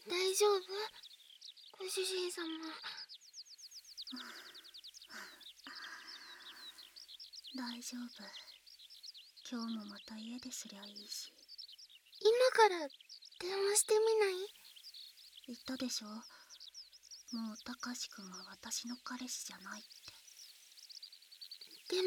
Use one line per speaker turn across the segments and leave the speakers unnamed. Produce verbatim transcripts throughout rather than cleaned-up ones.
大丈夫？ご主人様。
大丈夫。今日もまた家ですりゃいいし。
今から電話してみない？
言ったでしょ、もうたかしくんは私の彼氏じゃないって。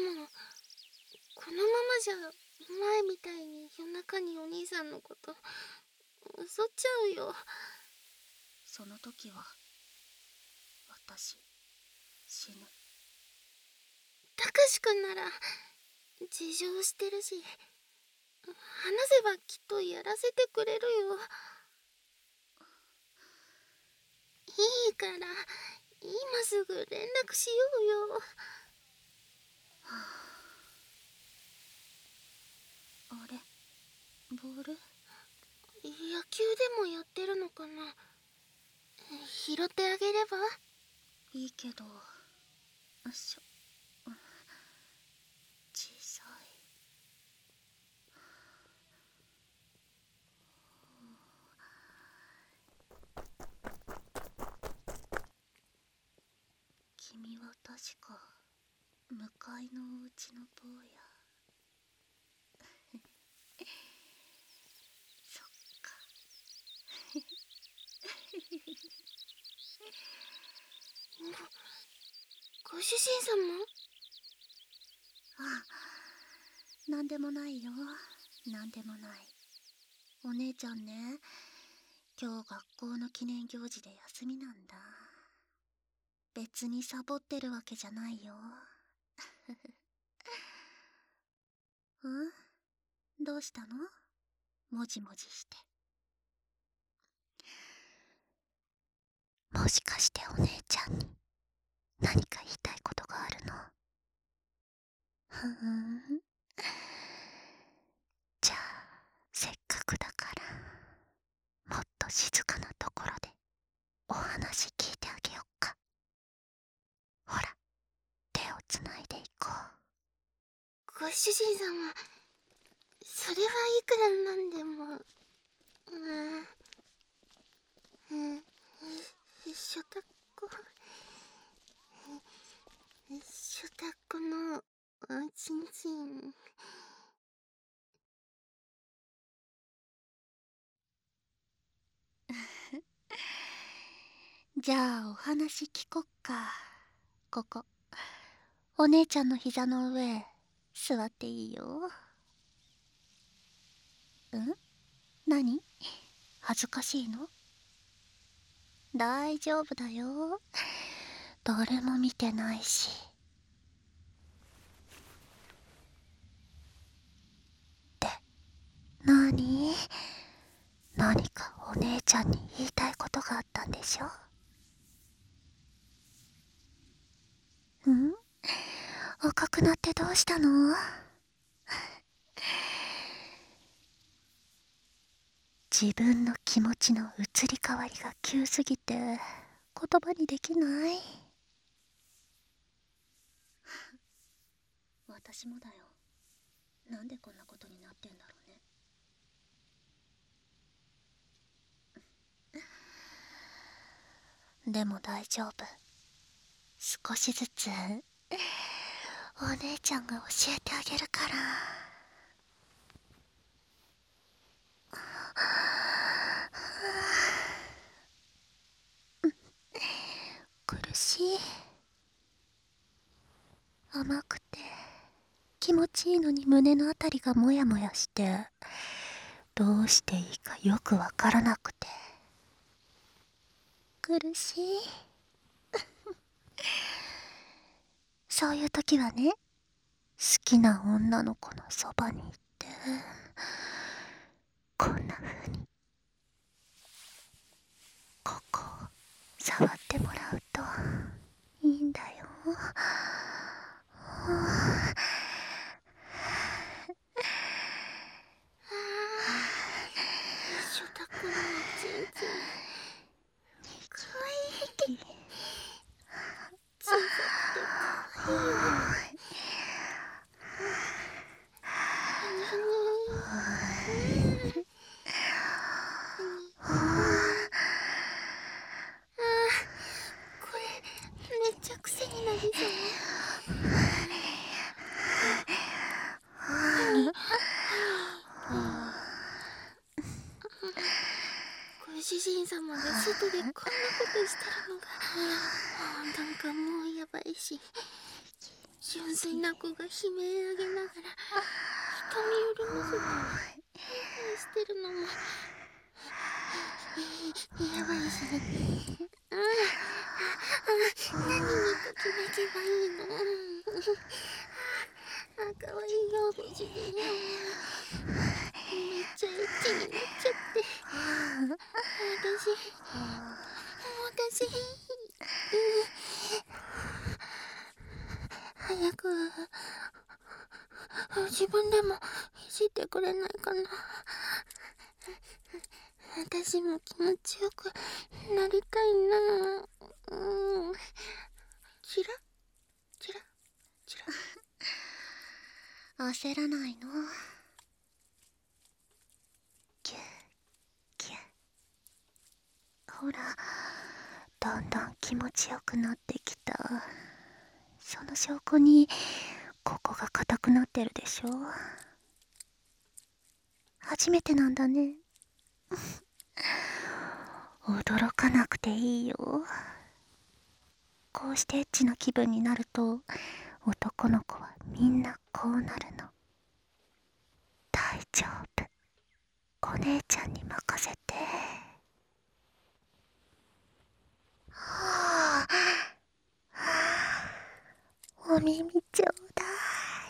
でもこのままじゃ前みたいに夜中にお兄さんのこと襲っちゃうよ。
その時は私死ぬ。
たかしくんなら事情してるし、話せばきっとやらせてくれるよ。いいから今すぐ連絡しようよ。
はあ、あれ、ボール？
野球でもやってるのかな。拾ってあげれば
いいけど、しょ小さい。君は確か向かいのお家の坊や。そっか。
ご、ご主人様？
ああ、なんでもないよ。なんでもない。お姉ちゃんね、今日学校の記念行事で休みなんだ。別にサボってるわけじゃないよ。うん？どうしたの？もじもじして。もしかしてお姉ちゃんに何か言いたいことがあるの？ふーん。じゃあせっかくだからもっと静かなところでお話聞いてあげよっか。ほら、手をつないでいこう。
ご主人様、それはいくらなんでも。うん、うん、ショタコ、ショタコのおちんちん。
じゃあお話聞こっか。ここお姉ちゃんの膝の上座っていいよ。うん？何？恥ずかしいの？大丈夫だよ。誰も見てないし。で、なに？何かお姉ちゃんに言いたいことがあったんでしょ？うん？赤くなってどうしたの？自分の気持ちの移り変わりが急すぎて言葉にできない。私もだよ。なんでこんなことになってんだろうね。でも大丈夫。少しずつお姉ちゃんが教えてあげるから。苦しい。甘くて気持ちいいのに胸のあたりがモヤモヤして、どうしていいかよくわからなくて苦しい。そういう時はね、好きな女の子のそばに行ってこんな風にここを触ってもらうといいんだよ。
ショタコのおちんちん、かわいい。小さくてかわいいよね。 人様が外でこんなことしてるのがなんかもうやばいし、純粋な子が悲鳴上げながら瞳潤ませてしてるのもやばいしね。ああ、何にときめけばいいの。あ、かわいいよご主人。めっちゃエッチになっちゃって私私、早く自分でもいじってくれないかな。私も気持ちよくなりたいな。うん、チラチラチラ。
焦らないの。キュッキュッ。ほら、だんだん気持ちよくなってきた。その証拠にここが硬くなってるでしょ。初めてなんだね。驚かなくていいよ。こうしてエッチな気分になると男の子はみんなこうなるの。大丈夫、お姉ちゃんに任せて。はあ、はあ、お耳ちょうだい。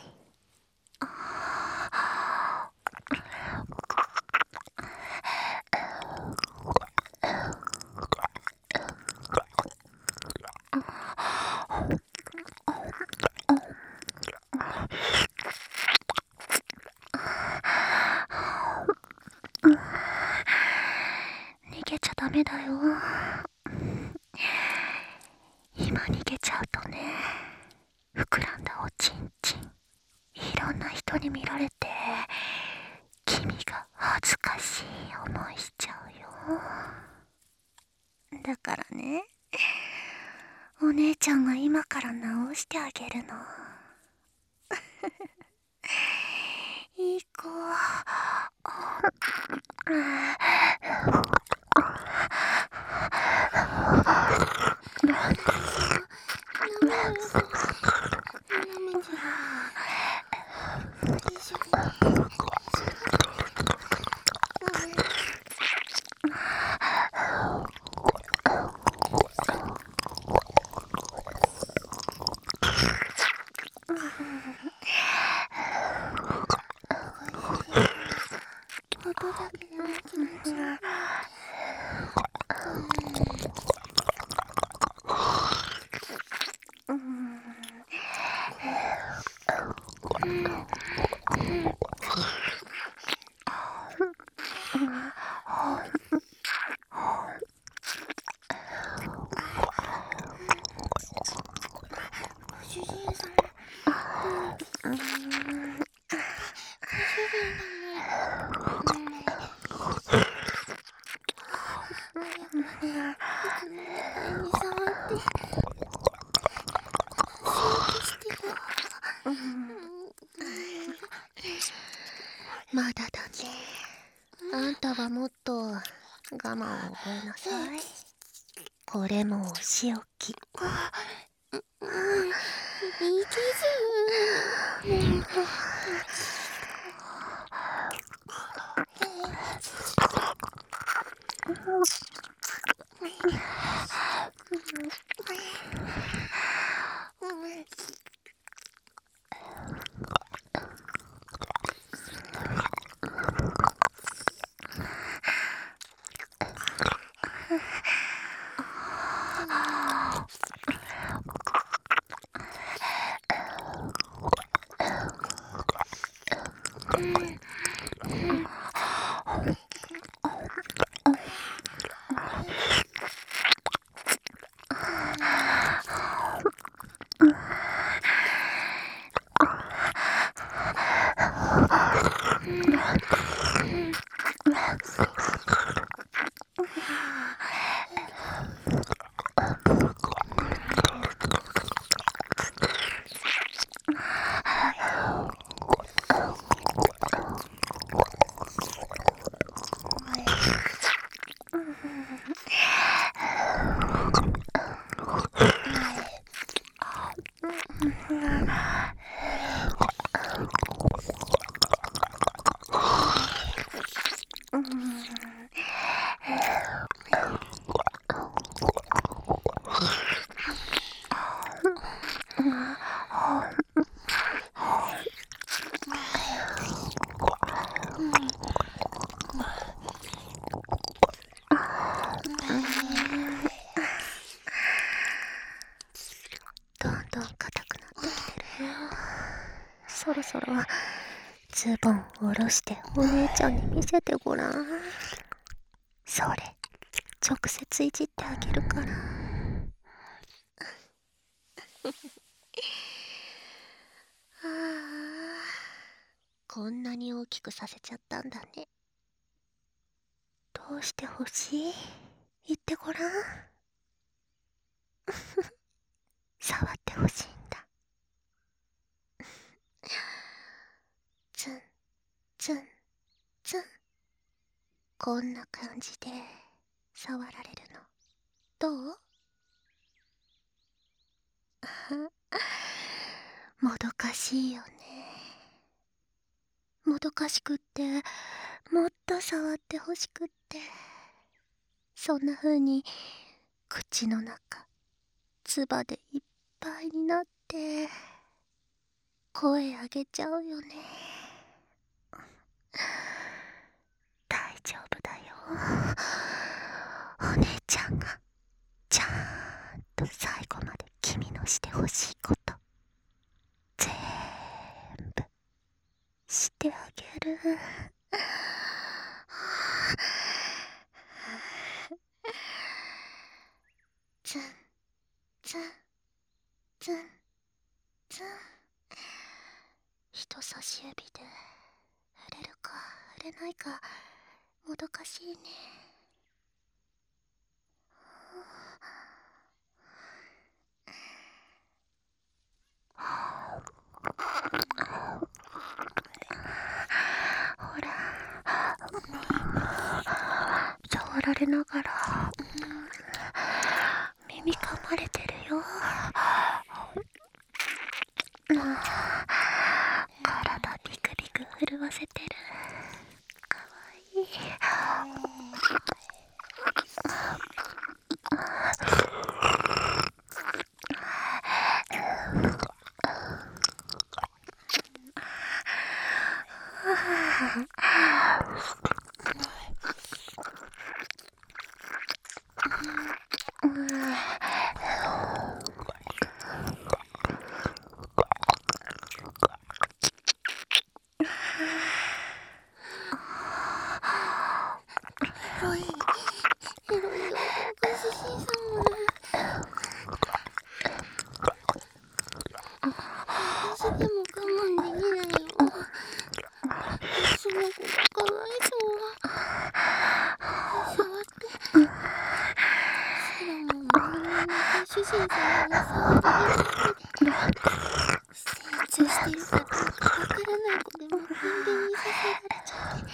逃げちゃダメだよ。今逃げちゃうとね、膨らんだおちんちんいろんな人に見られて君が恥ずかしい思いしちゃうよ。だからね、お姉ちゃんが今から直してあげるの。いい子。まだだね。あんたはもっと我慢を覚えなさい。これもお仕置き。
いけず。
どんどん硬くなってきてるよ。そろそろズボン下ろしてお姉ちゃんに見せてごらん。それ直接いじってあげるから。ああ、こんなに大きくさせちゃったんだね。どうしてほしい？言ってごらん。触ってほしいんだ。ツンツンツン。こんな感じで触られるのどう？もどかしいよね。もどかしくってもっと触ってほしくって、そんな風に口の中唾でいっぱいになって声あげちゃうよね。大丈夫だよ。お姉ちゃんがちゃんと最後まで君のしてほしいことぜーんぶしてあげる。ツンツンツンツン。人差し指で触れるか触れないかもどかしいね。ほら、触られながら耳噛まれてるよ。体ビクビク震わせてる。かわいい。
広い広いよご主人様。私でも我慢できないよ。その子がかわいそう。触って。セロモン満々のご主人様に触られるだけで成長してるかどうかわからない子でもビンビンにさせられちゃって。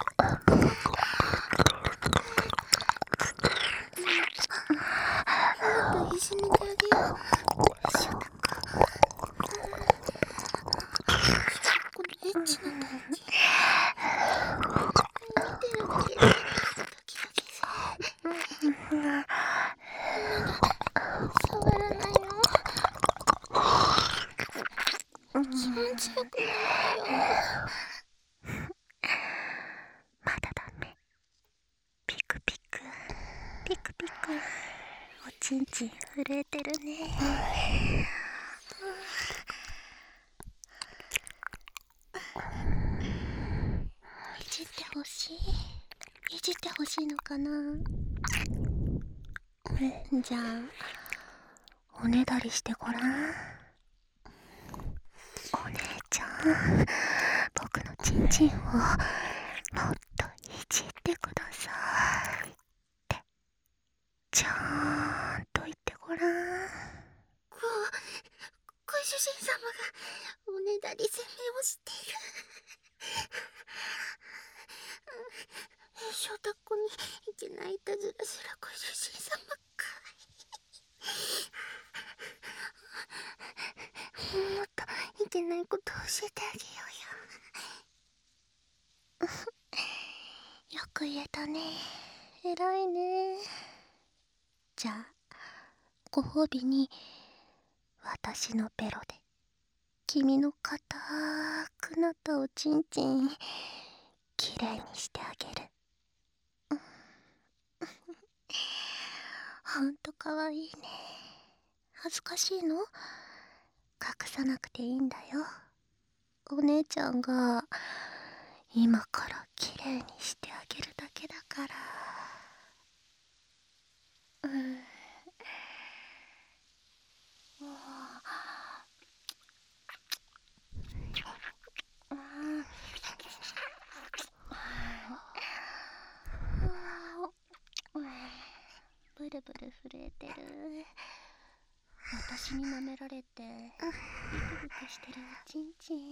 もっと一緒にいてあげよう。しょたこのエッチな感じ見てるだけでドキドキする。まだ触らないよ。気持ちよくないよ。
まだダメ。ピクピクピクピク。おちんちん震えてるね。いじってほしいいじってほしいのかな。じゃあおねだりしてごらん。お姉ちゃん、僕のチンチンをもっといじってくださいってちゃんと言ってごらん。
ごご主人様がおねだり攻めをしている。しょたこにいけないいたずらするご主人様かわいい。もっといけないことを教えてあげよ
うよ。よく言えたね。偉いね。じゃあご褒美に私のベロで君の硬くなったおちんちんきれいにしてあげる。ほんとかわいいね。恥ずかしいの？隠さなくていいんだよ。お姉ちゃんが今からきれいにしてあげるだけだから。うん。ブルブル震えてる。私に舐められてビクビクしてるおちんちん。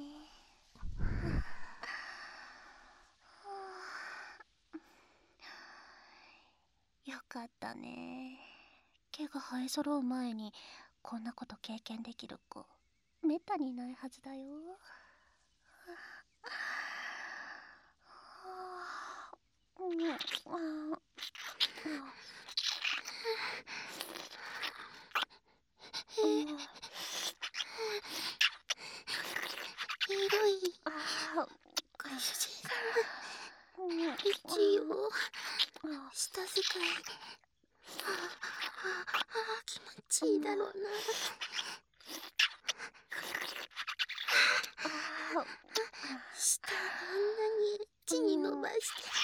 よかったね。毛が生え揃う前にこんなこと経験できる子めったにいないはずだよ。
ひどい。ご主人様、一応下使い。あああ、気持ちいいだろうな。下あんなにエッチに伸ばして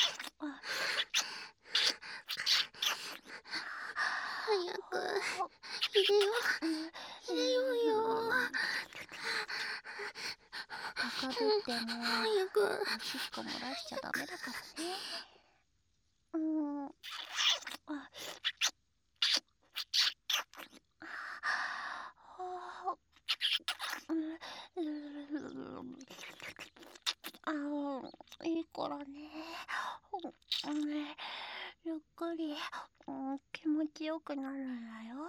早く入れよう入れようよ。
高ぶっても
早く
おしっこ漏らしちゃダメだからね。うんああいいからね。ゆっくり気持ちよくなるんだよ。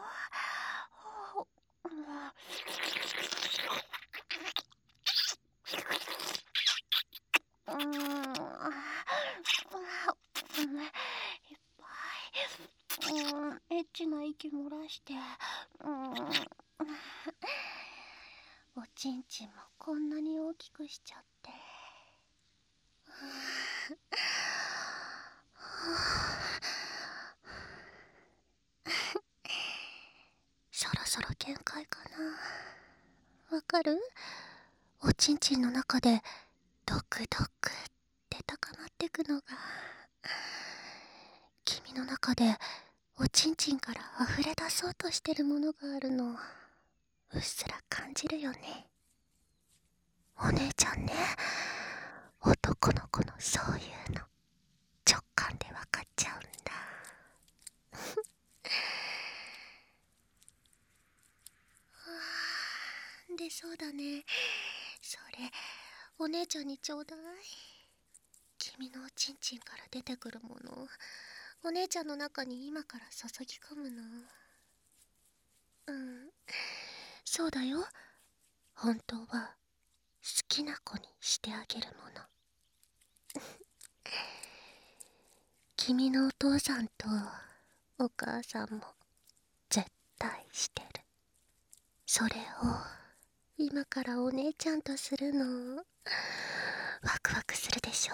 うんいっぱいうんエッチな息漏らしてうんおちんちんもこんなに大きくしちゃってそろそろ限界かな。わかる？おちんちんの中でドクドクって高まってくのが君の中でおちんちんから溢れ出そうとしてるものがあるのうっすら感じるよね。お姉ちゃんね、男の子のそういうの直感で分かっちゃうんだでそうだね。それお姉ちゃんにちょうだい。君のおちんちんから出てくるものお姉ちゃんの中に今から注ぎ込むの。うんそうだよ。本当は好きな子にしてあげるもの君のお父さんとお母さんも絶対してる。それを今からお姉ちゃんとするのワクワクするでしょ。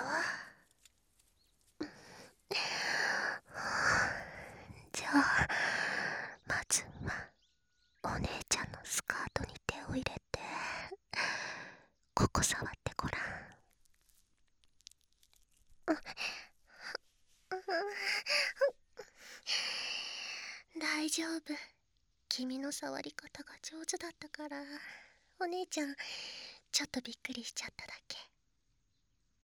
じゃあまずはお姉ちゃんのスカートに手を入れてここ触ってごらん。大丈夫。君の触り方が上手だったからお姉ちゃんちょっとびっくりしちゃっただ